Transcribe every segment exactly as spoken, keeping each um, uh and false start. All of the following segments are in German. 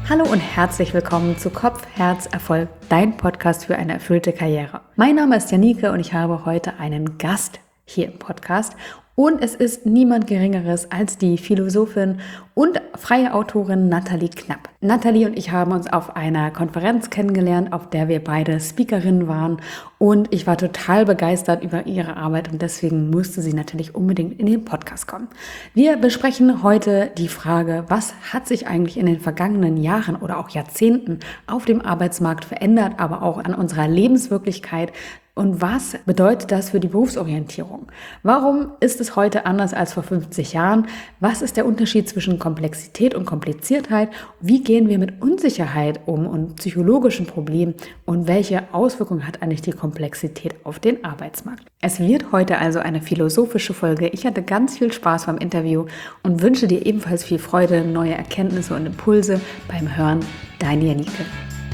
Hallo und herzlich willkommen zu Kopf, Herz, Erfolg, dein Podcast für eine erfüllte Karriere. Mein Name ist Janike und ich habe heute einen Gast hier im Podcast. Und es ist niemand Geringeres als die Philosophin und freie Autorin Nathalie Knapp. Nathalie und ich haben uns auf einer Konferenz kennengelernt, auf der wir beide Speakerinnen waren. Und ich war total begeistert über ihre Arbeit und deswegen musste sie natürlich unbedingt in den Podcast kommen. Wir besprechen heute die Frage, was hat sich eigentlich in den vergangenen Jahren oder auch Jahrzehnten auf dem Arbeitsmarkt verändert, aber auch an unserer Lebenswirklichkeit. Und was bedeutet das für die Berufsorientierung? Warum ist es heute anders als vor fünfzig Jahren? Was ist der Unterschied zwischen Komplexität und Kompliziertheit? Wie gehen wir mit Unsicherheit um und psychologischen Problemen? Und welche Auswirkungen hat eigentlich die Komplexität auf den Arbeitsmarkt? Es wird heute also eine philosophische Folge. Ich hatte ganz viel Spaß beim Interview und wünsche dir ebenfalls viel Freude, neue Erkenntnisse und Impulse beim Hören. Deine Janike.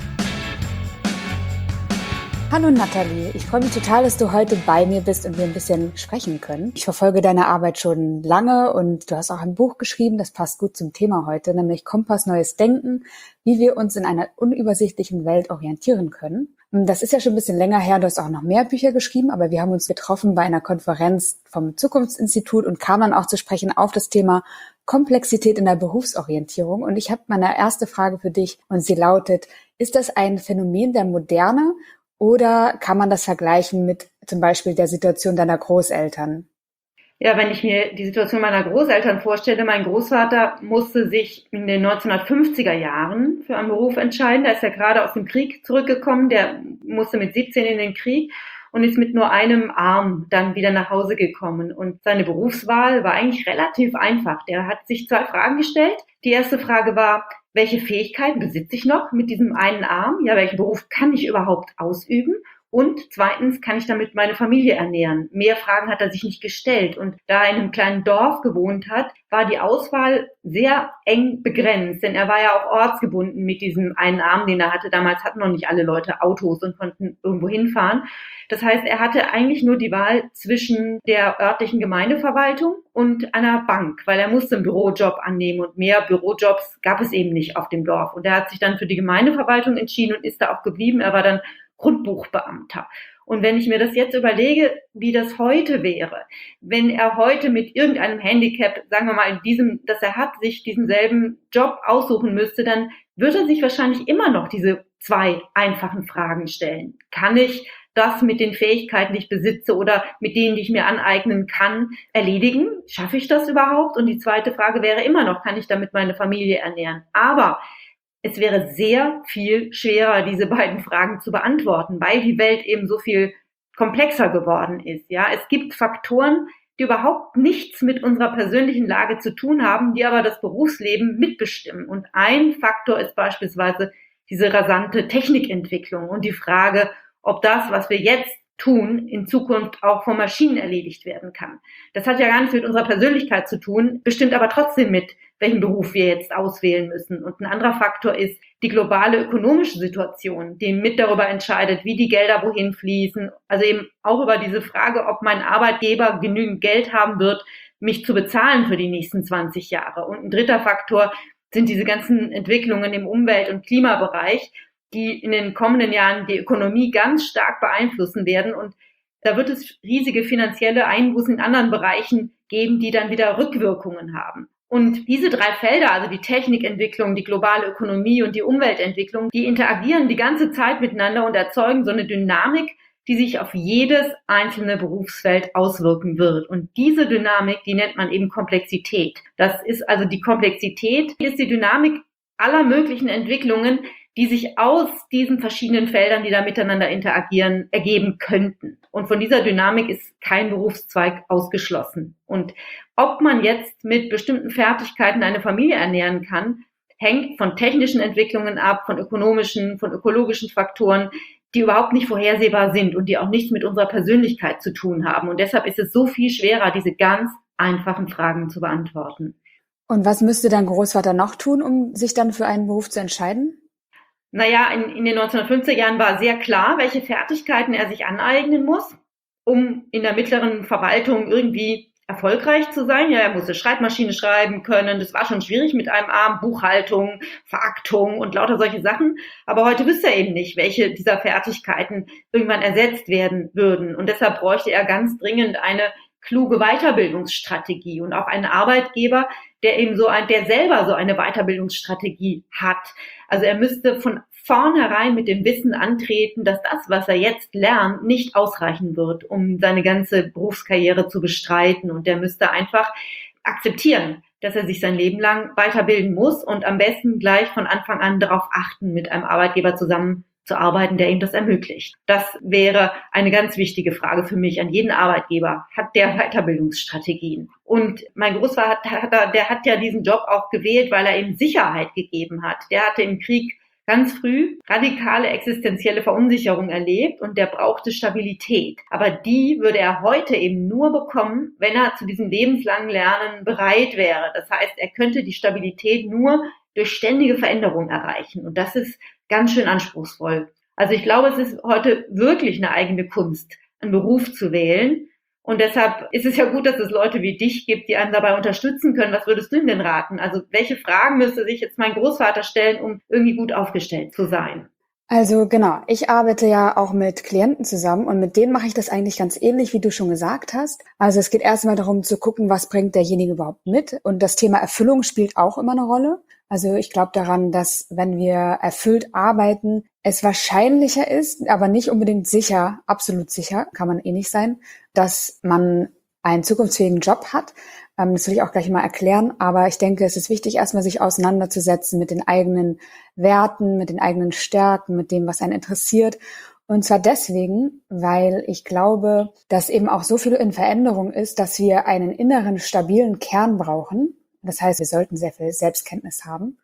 Hallo Nathalie, ich freue mich total, dass du heute bei mir bist und wir ein bisschen sprechen können. Ich verfolge deine Arbeit schon lange und du hast auch ein Buch geschrieben, das passt gut zum Thema heute, nämlich Kompass Neues Denken, wie wir uns in einer unübersichtlichen Welt orientieren können. Das ist ja schon ein bisschen länger her, du hast auch noch mehr Bücher geschrieben, aber wir haben uns getroffen bei einer Konferenz vom Zukunftsinstitut und kamen dann auch zu sprechen auf das Thema Komplexität in der Berufsorientierung. Und ich habe meine erste Frage für dich und sie lautet, ist das ein Phänomen der Moderne? Oder kann man das vergleichen mit zum Beispiel der Situation deiner Großeltern? Ja, wenn ich mir die Situation meiner Großeltern vorstelle, mein Großvater musste sich in den neunzehnhundertfünfziger Jahren für einen Beruf entscheiden. Da ist er gerade aus dem Krieg zurückgekommen. Der musste mit siebzehn in den Krieg und ist mit nur einem Arm dann wieder nach Hause gekommen. Und seine Berufswahl war eigentlich relativ einfach. Der hat sich zwei Fragen gestellt. Die erste Frage war, welche Fähigkeiten besitze ich noch mit diesem einen Arm? Ja, welchen Beruf kann ich überhaupt ausüben? Und zweitens, kann ich damit meine Familie ernähren? Mehr Fragen hat er sich nicht gestellt. Und da er in einem kleinen Dorf gewohnt hat, war die Auswahl sehr eng begrenzt. Denn er war ja auch ortsgebunden mit diesem einen Arm, den er hatte. Damals hatten noch nicht alle Leute Autos und konnten irgendwo hinfahren. Das heißt, er hatte eigentlich nur die Wahl zwischen der örtlichen Gemeindeverwaltung und einer Bank, weil er musste einen Bürojob annehmen und mehr Bürojobs gab es eben nicht auf dem Dorf. Und er hat sich dann für die Gemeindeverwaltung entschieden und ist da auch geblieben. Er war dann Grundbuchbeamter. Und wenn ich mir das jetzt überlege, wie das heute wäre, wenn er heute mit irgendeinem Handicap, sagen wir mal in diesem, das er hat, sich diesen selben Job aussuchen müsste, dann würde er sich wahrscheinlich immer noch diese zwei einfachen Fragen stellen. Kann ich das mit den Fähigkeiten, die ich besitze oder mit denen, die ich mir aneignen kann, erledigen? Schaffe ich das überhaupt? Und die zweite Frage wäre immer noch, kann ich damit meine Familie ernähren? Aber es wäre sehr viel schwerer, diese beiden Fragen zu beantworten, weil die Welt eben so viel komplexer geworden ist. Ja, es gibt Faktoren, die überhaupt nichts mit unserer persönlichen Lage zu tun haben, die aber das Berufsleben mitbestimmen. Und ein Faktor ist beispielsweise diese rasante Technikentwicklung und die Frage, ob das, was wir jetzt tun, in Zukunft auch von Maschinen erledigt werden kann. Das hat ja gar nichts mit unserer Persönlichkeit zu tun, bestimmt aber trotzdem mit, welchen Beruf wir jetzt auswählen müssen. Und ein anderer Faktor ist die globale ökonomische Situation, die mit darüber entscheidet, wie die Gelder wohin fließen. Also eben auch über diese Frage, ob mein Arbeitgeber genügend Geld haben wird, mich zu bezahlen für die nächsten zwanzig Jahre. Und ein dritter Faktor sind diese ganzen Entwicklungen im Umwelt- und Klimabereich, die in den kommenden Jahren die Ökonomie ganz stark beeinflussen werden. Und da wird es riesige finanzielle Einbußen in anderen Bereichen geben, die dann wieder Rückwirkungen haben. Und diese drei Felder, also die Technikentwicklung, die globale Ökonomie und die Umweltentwicklung, die interagieren die ganze Zeit miteinander und erzeugen so eine Dynamik, die sich auf jedes einzelne Berufsfeld auswirken wird. Und diese Dynamik, die nennt man eben Komplexität. Das ist also die Komplexität, ist die Dynamik aller möglichen Entwicklungen, die sich aus diesen verschiedenen Feldern, die da miteinander interagieren, ergeben könnten. Und von dieser Dynamik ist kein Berufszweig ausgeschlossen. Und ob man jetzt mit bestimmten Fertigkeiten eine Familie ernähren kann, hängt von technischen Entwicklungen ab, von ökonomischen, von ökologischen Faktoren, die überhaupt nicht vorhersehbar sind und die auch nichts mit unserer Persönlichkeit zu tun haben. Und deshalb ist es so viel schwerer, diese ganz einfachen Fragen zu beantworten. Und was müsste dein Großvater noch tun, um sich dann für einen Beruf zu entscheiden? Naja, in, in den neunzehnhundertfünfziger Jahren war sehr klar, welche Fertigkeiten er sich aneignen muss, um in der mittleren Verwaltung irgendwie erfolgreich zu sein. Ja, er musste Schreibmaschine schreiben können. Das war schon schwierig mit einem Arm. Buchhaltung, Veraktung und lauter solche Sachen. Aber heute wüsste er eben nicht, welche dieser Fertigkeiten irgendwann ersetzt werden würden. Und deshalb bräuchte er ganz dringend eine kluge Weiterbildungsstrategie und auch einen Arbeitgeber, der eben so ein, der selber so eine Weiterbildungsstrategie hat. Also er müsste von vornherein mit dem Wissen antreten, dass das, was er jetzt lernt, nicht ausreichen wird, um seine ganze Berufskarriere zu bestreiten. Und der müsste einfach akzeptieren, dass er sich sein Leben lang weiterbilden muss und am besten gleich von Anfang an darauf achten, mit einem Arbeitgeber zusammen zu arbeiten, der ihm das ermöglicht. Das wäre eine ganz wichtige Frage für mich an jeden Arbeitgeber. Hat der Weiterbildungsstrategien? Und mein Großvater, der hat ja diesen Job auch gewählt, weil er ihm Sicherheit gegeben hat. Der hatte im Krieg ganz früh radikale existenzielle Verunsicherung erlebt und der brauchte Stabilität. Aber die würde er heute eben nur bekommen, wenn er zu diesem lebenslangen Lernen bereit wäre. Das heißt, er könnte die Stabilität nur durch ständige Veränderung erreichen. Und das ist ganz schön anspruchsvoll. Also ich glaube, es ist heute wirklich eine eigene Kunst, einen Beruf zu wählen. Und deshalb ist es ja gut, dass es Leute wie dich gibt, die einen dabei unterstützen können. Was würdest du ihm denn raten? Also welche Fragen müsste sich jetzt mein Großvater stellen, um irgendwie gut aufgestellt zu sein? Also genau, ich arbeite ja auch mit Klienten zusammen und mit denen mache ich das eigentlich ganz ähnlich, wie du schon gesagt hast. Also es geht erstmal darum zu gucken, was bringt derjenige überhaupt mit. Und das Thema Erfüllung spielt auch immer eine Rolle. Also ich glaube daran, dass wenn wir erfüllt arbeiten, es wahrscheinlicher ist, aber nicht unbedingt sicher, absolut sicher, kann man eh nicht sein, dass man einen zukunftsfähigen Job hat. Das will ich auch gleich mal erklären, aber ich denke, es ist wichtig, erstmal sich auseinanderzusetzen mit den eigenen Werten, mit den eigenen Stärken, mit dem, was einen interessiert. Und zwar deswegen, weil ich glaube, dass eben auch so viel in Veränderung ist, dass wir einen inneren, stabilen Kern brauchen. Das heißt, wir sollten sehr viel Selbstkenntnis haben,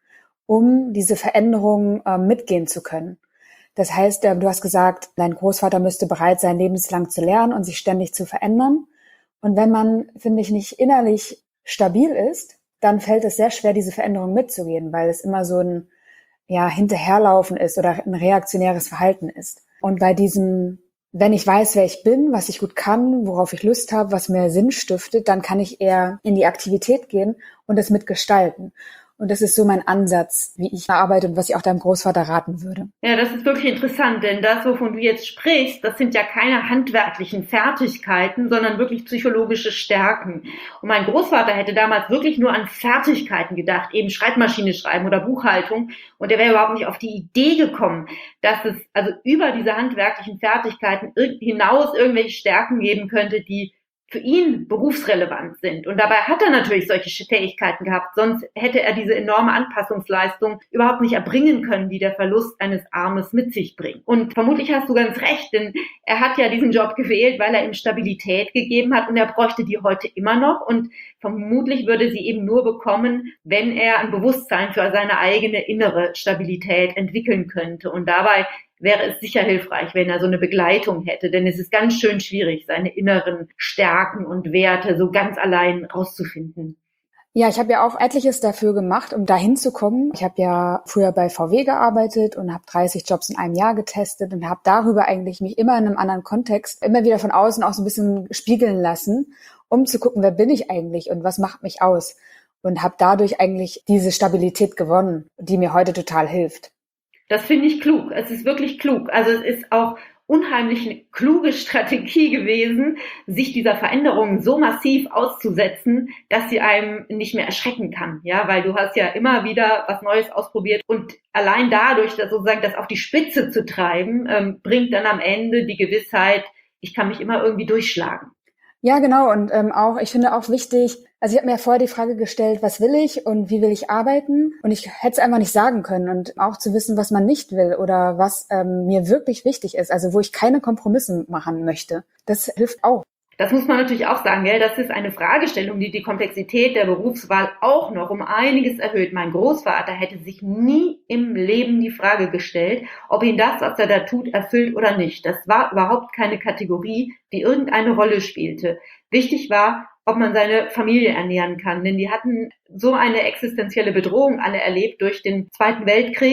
um diese Veränderungen äh, mitgehen zu können. Das heißt, äh, du hast gesagt, dein Großvater müsste bereit sein, lebenslang zu lernen und sich ständig zu verändern. Und wenn man, finde ich, nicht innerlich stabil ist, dann fällt es sehr schwer, diese Veränderung mitzugehen, weil es immer so ein ja Hinterherlaufen ist oder ein reaktionäres Verhalten ist. Und bei diesem, wenn ich weiß, wer ich bin, was ich gut kann, worauf ich Lust habe, was mir Sinn stiftet, dann kann ich eher in die Aktivität gehen und das mitgestalten. Und das ist so mein Ansatz, wie ich arbeite und was ich auch deinem Großvater raten würde. Ja, das ist wirklich interessant, denn das, wovon du jetzt sprichst, das sind ja keine handwerklichen Fertigkeiten, sondern wirklich psychologische Stärken. Und mein Großvater hätte damals wirklich nur an Fertigkeiten gedacht, eben Schreibmaschine schreiben oder Buchhaltung. Und er wäre überhaupt nicht auf die Idee gekommen, dass es also über diese handwerklichen Fertigkeiten hinaus irgendwelche Stärken geben könnte, die für ihn berufsrelevant sind. Und dabei hat er natürlich solche Fähigkeiten gehabt, sonst hätte er diese enorme Anpassungsleistung überhaupt nicht erbringen können, die der Verlust eines Armes mit sich bringt. Und vermutlich hast du ganz recht, denn er hat ja diesen Job gewählt, weil er ihm Stabilität gegeben hat und er bräuchte die heute immer noch und vermutlich würde sie eben nur bekommen, wenn er ein Bewusstsein für seine eigene innere Stabilität entwickeln könnte. Und dabei wäre es sicher hilfreich, wenn er so eine Begleitung hätte, denn es ist ganz schön schwierig, seine inneren Stärken und Werte so ganz allein rauszufinden. Ja, ich habe ja auch etliches dafür gemacht, um dahin zu kommen. Ich habe ja früher bei V W gearbeitet und habe dreißig Jobs in einem Jahr getestet und habe darüber eigentlich mich immer in einem anderen Kontext immer wieder von außen auch so ein bisschen spiegeln lassen, um zu gucken, wer bin ich eigentlich und was macht mich aus. Und habe dadurch eigentlich diese Stabilität gewonnen, die mir heute total hilft. Das finde ich klug. Es ist wirklich klug. Also es ist auch unheimlich eine kluge Strategie gewesen, sich dieser Veränderung so massiv auszusetzen, dass sie einem nicht mehr erschrecken kann. Ja, weil du hast ja immer wieder was Neues ausprobiert und allein dadurch, dass sozusagen das auf die Spitze zu treiben, ähm, bringt dann am Ende die Gewissheit, ich kann mich immer irgendwie durchschlagen. Ja, genau. Und ähm, auch, ich finde auch wichtig, also ich habe mir ja vorher die Frage gestellt, was will ich und wie will ich arbeiten? Und ich hätte es einfach nicht sagen können. Und auch zu wissen, was man nicht will oder was ähm, mir wirklich wichtig ist, also wo ich keine Kompromisse machen möchte. Das hilft auch. Das muss man natürlich auch sagen, gell? Das ist eine Fragestellung, die die Komplexität der Berufswahl auch noch um einiges erhöht. Mein Großvater hätte sich nie im Leben die Frage gestellt, ob ihn das, was er da tut, erfüllt oder nicht. Das war überhaupt keine Kategorie, die irgendeine Rolle spielte. Wichtig war, ob man seine Familie ernähren kann, denn die hatten so eine existenzielle Bedrohung alle erlebt durch den Zweiten Weltkrieg,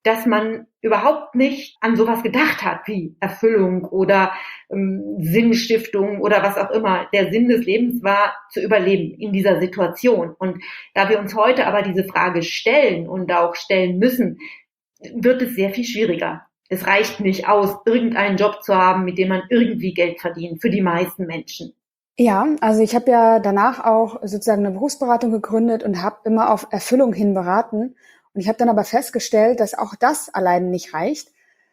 dass man überhaupt nicht an sowas gedacht hat wie Erfüllung oder ähm, Sinnstiftung oder was auch immer. Der Sinn des Lebens war, zu überleben in dieser Situation. Und da wir uns heute aber diese Frage stellen und auch stellen müssen, wird es sehr viel schwieriger. Es reicht nicht aus, irgendeinen Job zu haben, mit dem man irgendwie Geld verdient, für die meisten Menschen. Ja, also ich habe ja danach auch sozusagen eine Berufsberatung gegründet und habe immer auf Erfüllung hin beraten. Und ich habe dann aber festgestellt, dass auch das alleine nicht reicht,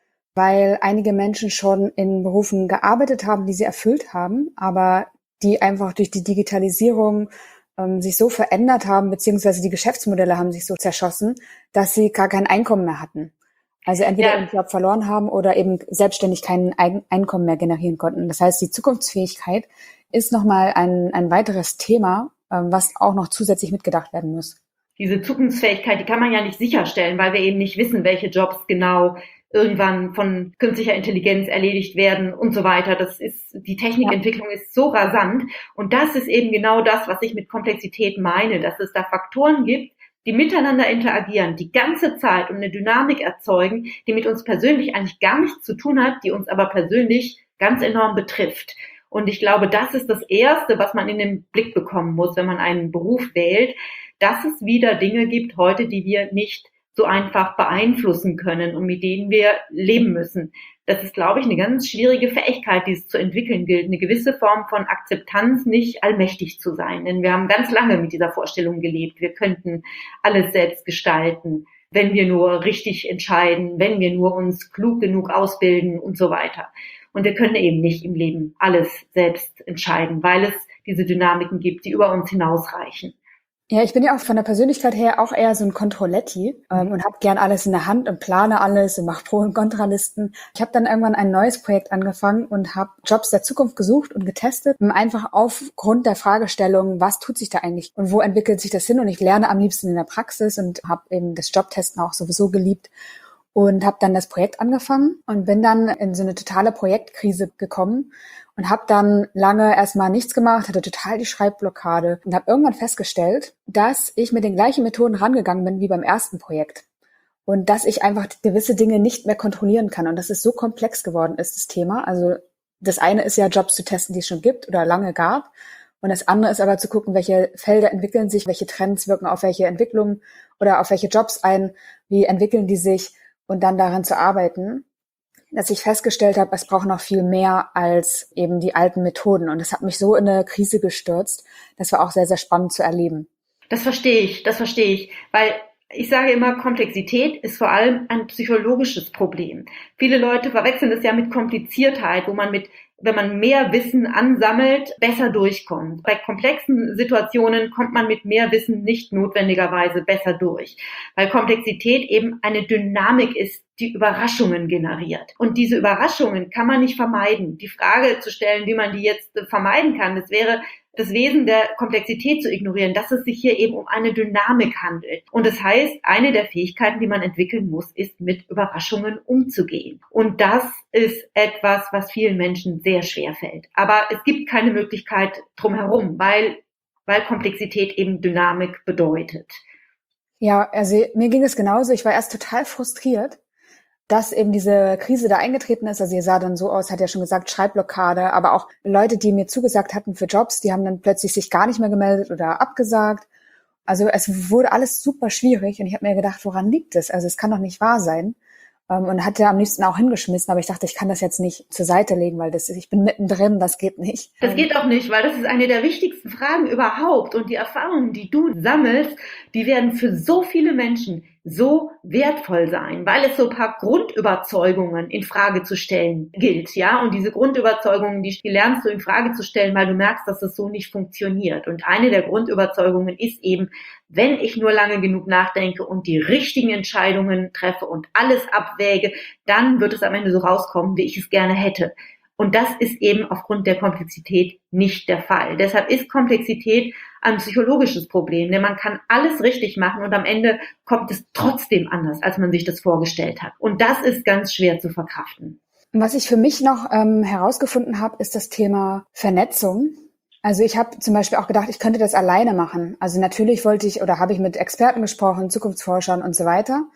weil einige Menschen schon in Berufen gearbeitet haben, die sie erfüllt haben, aber die einfach durch die Digitalisierung ähm, sich so verändert haben, beziehungsweise die Geschäftsmodelle haben sich so zerschossen, dass sie gar kein Einkommen mehr hatten. Also entweder ja. ihren Job verloren haben oder eben selbstständig kein Einkommen mehr generieren konnten. Das heißt, die Zukunftsfähigkeit ist nochmal ein, ein weiteres Thema, ähm, was auch noch zusätzlich mitgedacht werden muss. Diese Zukunftsfähigkeit, die kann man ja nicht sicherstellen, weil wir eben nicht wissen, welche Jobs genau irgendwann von künstlicher Intelligenz erledigt werden und so weiter. Das ist, die Technikentwicklung ja. ist so rasant. Und das ist eben genau das, was ich mit Komplexität meine, dass es da Faktoren gibt, die miteinander interagieren, die ganze Zeit und eine Dynamik erzeugen, die mit uns persönlich eigentlich gar nichts zu tun hat, die uns aber persönlich ganz enorm betrifft. Und ich glaube, das ist das Erste, was man in den Blick bekommen muss, wenn man einen Beruf wählt, dass es wieder Dinge gibt heute, die wir nicht so einfach beeinflussen können und mit denen wir leben müssen. Das ist, glaube ich, eine ganz schwierige Fähigkeit, die es zu entwickeln gilt, eine gewisse Form von Akzeptanz, nicht allmächtig zu sein. Denn wir haben ganz lange mit dieser Vorstellung gelebt, wir könnten alles selbst gestalten, wenn wir nur richtig entscheiden, wenn wir nur uns klug genug ausbilden und so weiter. Und wir können eben nicht im Leben alles selbst entscheiden, weil es diese Dynamiken gibt, die über uns hinausreichen. Ja, ich bin ja auch von der Persönlichkeit her auch eher so ein Controletti ähm, und habe gern alles in der Hand und plane alles und mache Pro- und Kontralisten. Ich habe dann irgendwann ein neues Projekt angefangen und habe Jobs der Zukunft gesucht und getestet, einfach aufgrund der Fragestellung, was tut sich da eigentlich und wo entwickelt sich das hin? Und ich lerne am liebsten in der Praxis und habe eben das Jobtesten auch sowieso geliebt. Und habe dann das Projekt angefangen und bin dann in so eine totale Projektkrise gekommen und habe dann lange erstmal nichts gemacht, hatte total die Schreibblockade und habe irgendwann festgestellt, dass ich mit den gleichen Methoden rangegangen bin wie beim ersten Projekt und dass ich einfach gewisse Dinge nicht mehr kontrollieren kann und dass es so komplex geworden ist, das Thema. Also das eine ist ja, Jobs zu testen, die es schon gibt oder lange gab, und das andere ist aber zu gucken, welche Felder entwickeln sich, welche Trends wirken auf welche Entwicklungen oder auf welche Jobs ein, wie entwickeln die sich, und dann daran zu arbeiten, dass ich festgestellt habe, es braucht noch viel mehr als eben die alten Methoden. Und das hat mich so in eine Krise gestürzt. Das war auch sehr, sehr spannend zu erleben. Das verstehe ich, das verstehe ich, weil ich sage immer, Komplexität ist vor allem ein psychologisches Problem. Viele Leute verwechseln es ja mit Kompliziertheit, wo man mit, wenn man mehr Wissen ansammelt, besser durchkommt. Bei komplexen Situationen kommt man mit mehr Wissen nicht notwendigerweise besser durch, weil Komplexität eben eine Dynamik ist, die Überraschungen generiert. Und diese Überraschungen kann man nicht vermeiden. Die Frage zu stellen, wie man die jetzt vermeiden kann, das wäre, das Wesen der Komplexität zu ignorieren, dass es sich hier eben um eine Dynamik handelt. Und das heißt, eine der Fähigkeiten, die man entwickeln muss, ist, mit Überraschungen umzugehen. Und das ist etwas, was vielen Menschen sehr schwer fällt. Aber es gibt keine Möglichkeit drumherum, weil, weil Komplexität eben Dynamik bedeutet. Ja, also mir ging es genauso. Ich war erst total frustriert, dass eben diese Krise da eingetreten ist. Also ihr sah dann so aus, hat ja schon gesagt, Schreibblockade, aber auch Leute, die mir zugesagt hatten für Jobs, die haben dann plötzlich sich gar nicht mehr gemeldet oder abgesagt. Also es wurde alles super schwierig und ich habe mir gedacht, woran liegt es? Also es kann doch nicht wahr sein. Und hatte am liebsten auch hingeschmissen, aber ich dachte, ich kann das jetzt nicht zur Seite legen, weil das ist, ich bin mittendrin, das geht nicht. Das geht auch nicht, weil das ist eine der wichtigsten Fragen überhaupt. Und die Erfahrungen, die du sammelst, die werden für so viele Menschen so wertvoll sein, weil es so ein paar Grundüberzeugungen in Frage zu stellen gilt, ja. Und diese Grundüberzeugungen, die, die lernst du in Frage zu stellen, weil du merkst, dass es so nicht funktioniert. Und eine der Grundüberzeugungen ist eben, wenn ich nur lange genug nachdenke und die richtigen Entscheidungen treffe und alles abwäge, dann wird es am Ende so rauskommen, wie ich es gerne hätte. Und das ist eben aufgrund der Komplexität nicht der Fall. Deshalb ist Komplexität ein psychologisches Problem, denn man kann alles richtig machen und am Ende kommt es trotzdem anders, als man sich das vorgestellt hat. Und das ist ganz schwer zu verkraften. Was ich für mich noch ähm, herausgefunden habe, ist das Thema Vernetzung. Also ich habe zum Beispiel auch gedacht, ich könnte das alleine machen. Also natürlich wollte ich oder habe ich mit Experten gesprochen, Zukunftsforschern und so weiter.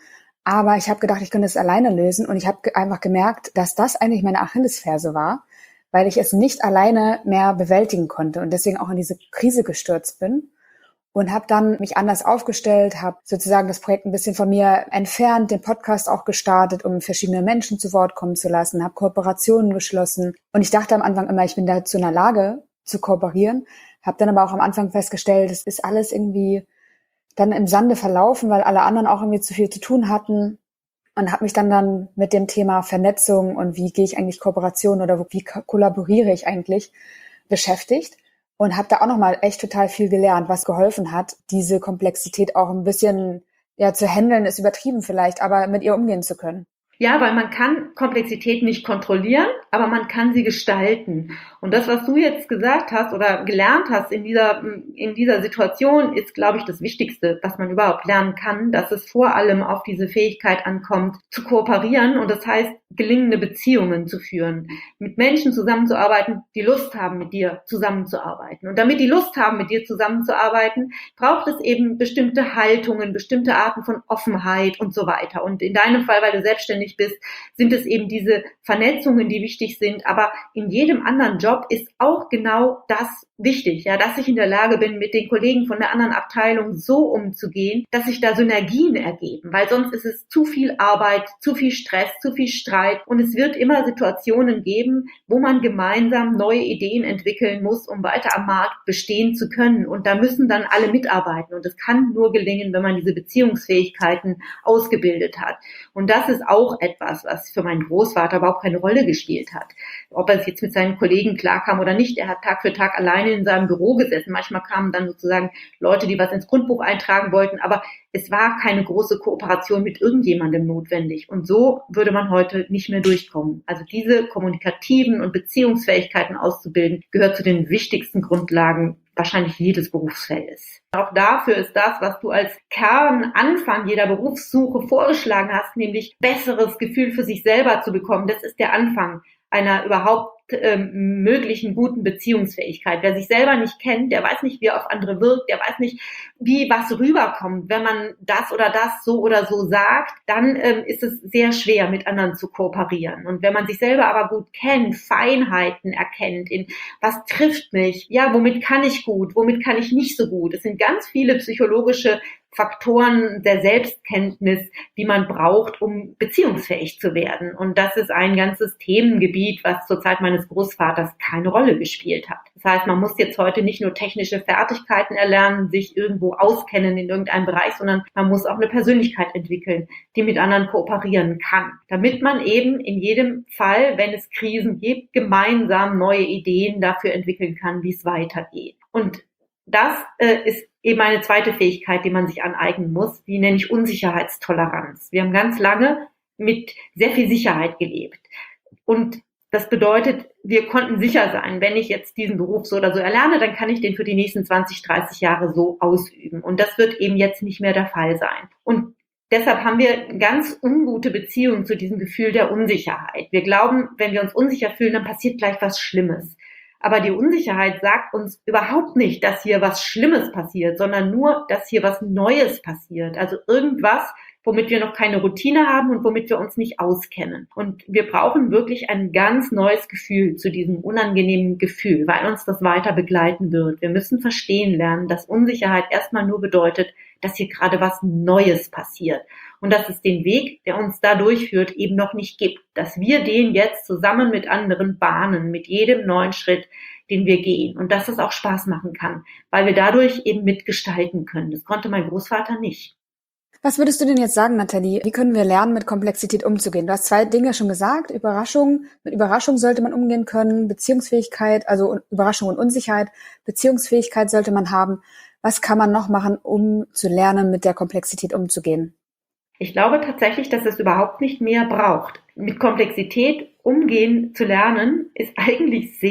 Aber ich habe gedacht, ich könnte es alleine lösen und ich habe einfach gemerkt, dass das eigentlich meine Achillesferse war, weil ich es nicht alleine mehr bewältigen konnte und deswegen auch in diese Krise gestürzt bin und habe dann mich anders aufgestellt, habe sozusagen das Projekt ein bisschen von mir entfernt, den Podcast auch gestartet, um verschiedene Menschen zu Wort kommen zu lassen, habe Kooperationen geschlossen und ich dachte am Anfang immer, ich bin dazu in der Lage zu kooperieren, habe dann aber auch am Anfang festgestellt, es ist alles irgendwie dann im Sande verlaufen, weil alle anderen auch irgendwie zu viel zu tun hatten und habe mich dann dann mit dem Thema Vernetzung und wie gehe ich eigentlich Kooperation oder wie kollaboriere ich eigentlich beschäftigt und habe da auch nochmal echt total viel gelernt, was geholfen hat, diese Komplexität auch ein bisschen ja zu handeln, ist übertrieben vielleicht, aber mit ihr umgehen zu können. Ja, weil man kann Komplexität nicht kontrollieren, aber man kann sie gestalten. Und das, was du jetzt gesagt hast oder gelernt hast in dieser, in dieser Situation, ist, glaube ich, das Wichtigste, was man überhaupt lernen kann, dass es vor allem auf diese Fähigkeit ankommt, zu kooperieren. Und das heißt, gelingende Beziehungen zu führen, mit Menschen zusammenzuarbeiten, die Lust haben, mit dir zusammenzuarbeiten. Und damit die Lust haben, mit dir zusammenzuarbeiten, braucht es eben bestimmte Haltungen, bestimmte Arten von Offenheit und so weiter. Und in deinem Fall, weil du selbstständig bist, sind es eben diese Vernetzungen, die wichtig sind. Aber in jedem anderen Job ist auch genau das wichtig, ja, dass ich in der Lage bin, mit den Kollegen von der anderen Abteilung so umzugehen, dass sich da Synergien ergeben, weil sonst ist es zu viel Arbeit, zu viel Stress, zu viel Streit und es wird immer Situationen geben, wo man gemeinsam neue Ideen entwickeln muss, um weiter am Markt bestehen zu können und da müssen dann alle mitarbeiten und es kann nur gelingen, wenn man diese Beziehungsfähigkeiten ausgebildet hat und das ist auch etwas, was für meinen Großvater überhaupt keine Rolle gespielt hat. Ob er es jetzt mit seinen Kollegen klarkam oder nicht, er hat Tag für Tag alleine in seinem Büro gesessen. Manchmal kamen dann sozusagen Leute, die was ins Grundbuch eintragen wollten, aber es war keine große Kooperation mit irgendjemandem notwendig. Und so würde man heute nicht mehr durchkommen. Also diese kommunikativen und Beziehungsfähigkeiten auszubilden, gehört zu den wichtigsten Grundlagen wahrscheinlich jedes Berufsfeldes. Auch dafür ist das, was du als Kernanfang jeder Berufssuche vorgeschlagen hast, nämlich besseres Gefühl für sich selber zu bekommen. Das ist der Anfang einer überhaupt ähm, möglichen guten Beziehungsfähigkeit. Wer sich selber nicht kennt, der weiß nicht, wie er auf andere wirkt, der weiß nicht, wie was rüberkommt. Wenn man das oder das so oder so sagt, dann ähm, ist es sehr schwer, mit anderen zu kooperieren. Und wenn man sich selber aber gut kennt, Feinheiten erkennt, in was trifft mich, ja, womit kann ich gut, womit kann ich nicht so gut. Es sind ganz viele psychologische Faktoren der Selbstkenntnis, die man braucht, um beziehungsfähig zu werden. Und das ist ein ganzes Themengebiet, was zur Zeit meines Großvaters keine Rolle gespielt hat. Das heißt, man muss jetzt heute nicht nur technische Fertigkeiten erlernen, sich irgendwo auskennen in irgendeinem Bereich, sondern man muss auch eine Persönlichkeit entwickeln, die mit anderen kooperieren kann, damit man eben in jedem Fall, wenn es Krisen gibt, gemeinsam neue Ideen dafür entwickeln kann, wie es weitergeht. Und das äh, ist eben eine zweite Fähigkeit, die man sich aneignen muss, die nenne ich Unsicherheitstoleranz. Wir haben ganz lange mit sehr viel Sicherheit gelebt. Und das bedeutet, wir konnten sicher sein, wenn ich jetzt diesen Beruf so oder so erlerne, dann kann ich den für die nächsten zwanzig, dreißig Jahre so ausüben. Und das wird eben jetzt nicht mehr der Fall sein. Und deshalb haben wir eine ganz ungute Beziehung zu diesem Gefühl der Unsicherheit. Wir glauben, wenn wir uns unsicher fühlen, dann passiert gleich was Schlimmes. Aber die Unsicherheit sagt uns überhaupt nicht, dass hier was Schlimmes passiert, sondern nur, dass hier was Neues passiert. Also irgendwas, womit wir noch keine Routine haben und womit wir uns nicht auskennen. Und wir brauchen wirklich ein ganz neues Gefühl zu diesem unangenehmen Gefühl, weil uns das weiter begleiten wird. Wir müssen verstehen lernen, dass Unsicherheit erstmal nur bedeutet, dass hier gerade was Neues passiert. Und dass es den Weg, der uns da durchführt, eben noch nicht gibt. Dass wir den jetzt zusammen mit anderen bahnen, mit jedem neuen Schritt, den wir gehen. Und dass es auch Spaß machen kann, weil wir dadurch eben mitgestalten können. Das konnte mein Großvater nicht. Was würdest du denn jetzt sagen, Nathalie? Wie können wir lernen, mit Komplexität umzugehen? Du hast zwei Dinge schon gesagt. Überraschung. Mit Überraschung sollte man umgehen können. Beziehungsfähigkeit, also Überraschung und Unsicherheit. Beziehungsfähigkeit sollte man haben. Was kann man noch machen, um zu lernen, mit der Komplexität umzugehen? Ich glaube tatsächlich, dass es überhaupt nicht mehr braucht. Mit Komplexität umgehen zu lernen, ist eigentlich sehr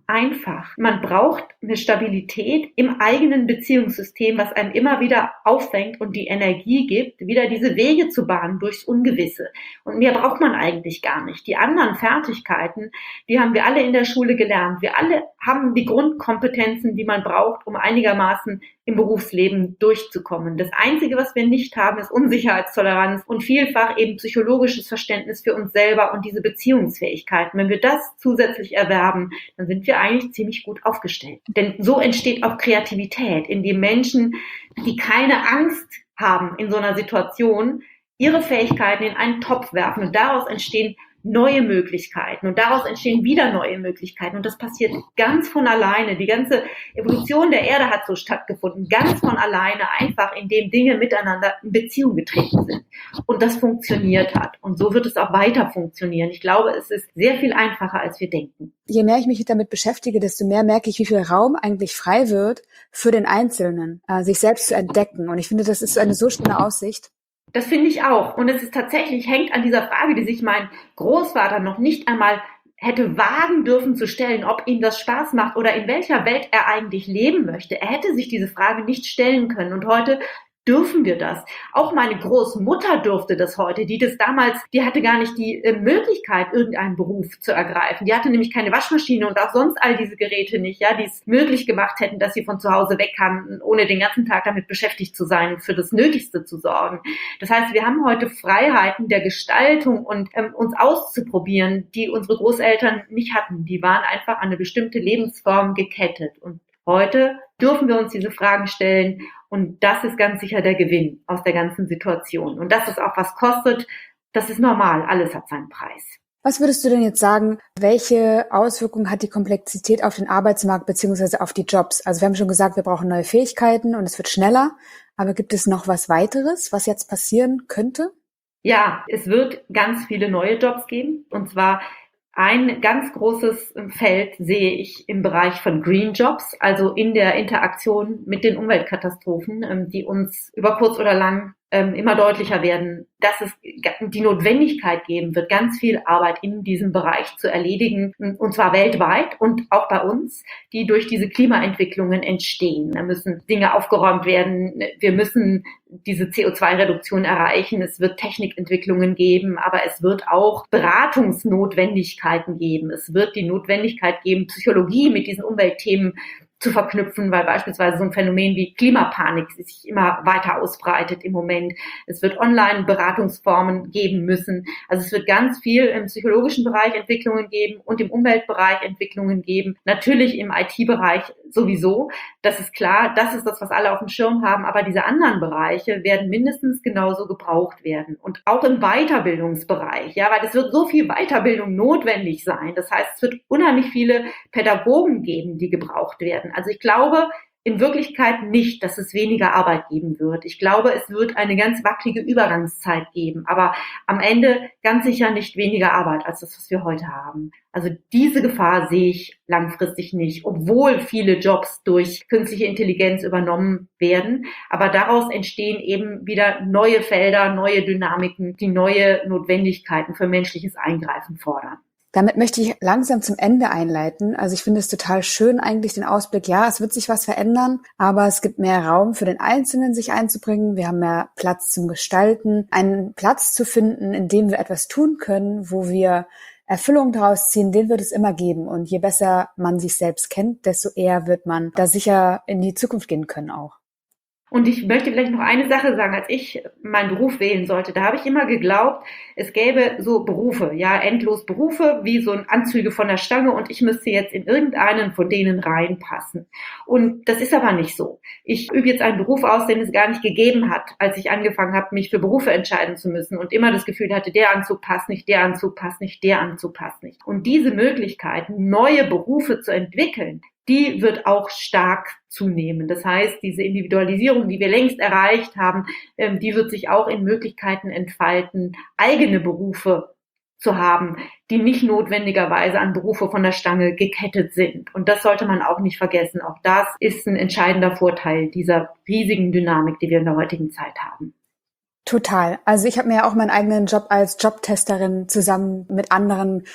einfach. Man braucht eine Stabilität im eigenen Beziehungssystem, was einem immer wieder auffängt und die Energie gibt, wieder diese Wege zu bahnen durchs Ungewisse. Und mehr braucht man eigentlich gar nicht. Die anderen Fertigkeiten, die haben wir alle in der Schule gelernt. Wir alle haben die Grundkompetenzen, die man braucht, um einigermaßen im Berufsleben durchzukommen. Das Einzige, was wir nicht haben, ist Unsicherheitstoleranz und vielfach eben psychologisches Verständnis für uns selber und diese Beziehungsfähigkeiten. Wenn wir das zusätzlich erwerben, dann sind wir eigentlich ziemlich gut aufgestellt. Denn so entsteht auch Kreativität, indem Menschen, die keine Angst haben in so einer Situation, ihre Fähigkeiten in einen Topf werfen und daraus entstehen neue Möglichkeiten und daraus entstehen wieder neue Möglichkeiten und das passiert ganz von alleine. Die ganze Evolution der Erde hat so stattgefunden, ganz von alleine, einfach indem Dinge miteinander in Beziehung getreten sind und das funktioniert hat und so wird es auch weiter funktionieren. Ich glaube, es ist sehr viel einfacher, als wir denken. Je mehr ich mich damit beschäftige, desto mehr merke ich, wie viel Raum eigentlich frei wird für den Einzelnen, äh, sich selbst zu entdecken und ich finde, das ist eine so schöne Aussicht. Das finde ich auch. Und es ist tatsächlich, hängt an dieser Frage, die sich mein Großvater noch nicht einmal hätte wagen dürfen zu stellen, ob ihm das Spaß macht oder in welcher Welt er eigentlich leben möchte. Er hätte sich diese Frage nicht stellen können. Und heute dürfen wir das. Auch meine Großmutter durfte das heute, die das damals, die hatte gar nicht die äh, Möglichkeit, irgendeinen Beruf zu ergreifen. Die hatte nämlich keine Waschmaschine und auch sonst all diese Geräte nicht, ja, die es möglich gemacht hätten, dass sie von zu Hause weg kann, ohne den ganzen Tag damit beschäftigt zu sein, für das Nötigste zu sorgen. Das heißt, wir haben heute Freiheiten der Gestaltung und ähm, uns auszuprobieren, die unsere Großeltern nicht hatten. Die waren einfach an eine bestimmte Lebensform gekettet. Und heute dürfen wir uns diese Fragen stellen und das ist ganz sicher der Gewinn aus der ganzen Situation. Und dass es auch was kostet, das ist normal, alles hat seinen Preis. Was würdest du denn jetzt sagen, welche Auswirkungen hat die Komplexität auf den Arbeitsmarkt beziehungsweise auf die Jobs? Also wir haben schon gesagt, wir brauchen neue Fähigkeiten und es wird schneller, aber gibt es noch was weiteres, was jetzt passieren könnte? Ja, es wird ganz viele neue Jobs geben und zwar ein ganz großes Feld sehe ich im Bereich von Green Jobs, also in der Interaktion mit den Umweltkatastrophen, die uns über kurz oder lang immer deutlicher werden, dass es die Notwendigkeit geben wird, ganz viel Arbeit in diesem Bereich zu erledigen, und zwar weltweit und auch bei uns, die durch diese Klimaentwicklungen entstehen. Da müssen Dinge aufgeräumt werden, wir müssen diese C O zwei Reduktion erreichen, es wird Technikentwicklungen geben, aber es wird auch Beratungsnotwendigkeiten geben, es wird die Notwendigkeit geben, Psychologie mit diesen Umweltthemen zu verknüpfen, weil beispielsweise so ein Phänomen wie Klimapanik sich immer weiter ausbreitet im Moment. Es wird Online-Beratungsformen geben müssen. Also es wird ganz viel im psychologischen Bereich Entwicklungen geben und im Umweltbereich Entwicklungen geben. Natürlich im I T-Bereich sowieso. Das ist klar, das ist das, was alle auf dem Schirm haben. Aber diese anderen Bereiche werden mindestens genauso gebraucht werden. Und auch im Weiterbildungsbereich, ja, weil es wird so viel Weiterbildung notwendig sein. Das heißt, es wird unheimlich viele Pädagogen geben, die gebraucht werden. Also ich glaube in Wirklichkeit nicht, dass es weniger Arbeit geben wird. Ich glaube, es wird eine ganz wackelige Übergangszeit geben, aber am Ende ganz sicher nicht weniger Arbeit als das, was wir heute haben. Also diese Gefahr sehe ich langfristig nicht, obwohl viele Jobs durch künstliche Intelligenz übernommen werden. Aber daraus entstehen eben wieder neue Felder, neue Dynamiken, die neue Notwendigkeiten für menschliches Eingreifen fordern. Damit möchte ich langsam zum Ende einleiten. Also ich finde es total schön eigentlich den Ausblick, ja, es wird sich was verändern, aber es gibt mehr Raum für den Einzelnen, sich einzubringen. Wir haben mehr Platz zum Gestalten, einen Platz zu finden, in dem wir etwas tun können, wo wir Erfüllung daraus ziehen, den wird es immer geben. Und je besser man sich selbst kennt, desto eher wird man da sicher in die Zukunft gehen können auch. Und ich möchte vielleicht noch eine Sache sagen, als ich meinen Beruf wählen sollte, da habe ich immer geglaubt, es gäbe so Berufe, ja, endlos Berufe, wie so ein Anzüge von der Stange und ich müsste jetzt in irgendeinen von denen reinpassen. Und das ist aber nicht so. Ich übe jetzt einen Beruf aus, den es gar nicht gegeben hat, als ich angefangen habe, mich für Berufe entscheiden zu müssen und immer das Gefühl hatte, der Anzug passt nicht, der Anzug passt nicht, der Anzug passt nicht. Und diese Möglichkeit, neue Berufe zu entwickeln, die wird auch stark zunehmen. Das heißt, diese Individualisierung, die wir längst erreicht haben, die wird sich auch in Möglichkeiten entfalten, eigene Berufe zu haben, die nicht notwendigerweise an Berufe von der Stange gekettet sind. Und das sollte man auch nicht vergessen. Auch das ist ein entscheidender Vorteil dieser riesigen Dynamik, die wir in der heutigen Zeit haben. Total. Also ich habe mir ja auch meinen eigenen Job als Jobtesterin zusammen mit anderen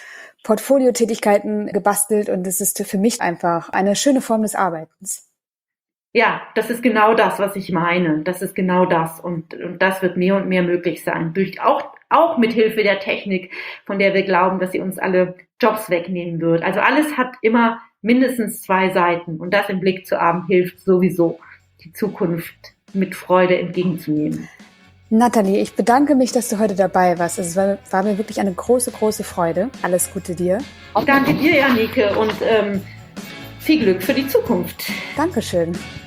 Portfoliotätigkeiten gebastelt und es ist für mich einfach eine schöne Form des Arbeitens. Ja, das ist genau das, was ich meine. Das ist genau das. Und, und das wird mehr und mehr möglich sein. Durch auch, auch mit Hilfe der Technik, von der wir glauben, dass sie uns alle Jobs wegnehmen wird. Also alles hat immer mindestens zwei Seiten. Und das im Blick zu haben, hilft sowieso, die Zukunft mit Freude entgegenzunehmen. Nathalie, ich bedanke mich, dass du heute dabei warst. Es war, war mir wirklich eine große, große Freude. Alles Gute dir. Ich danke dir, Janike, und ähm, viel Glück für die Zukunft. Dankeschön.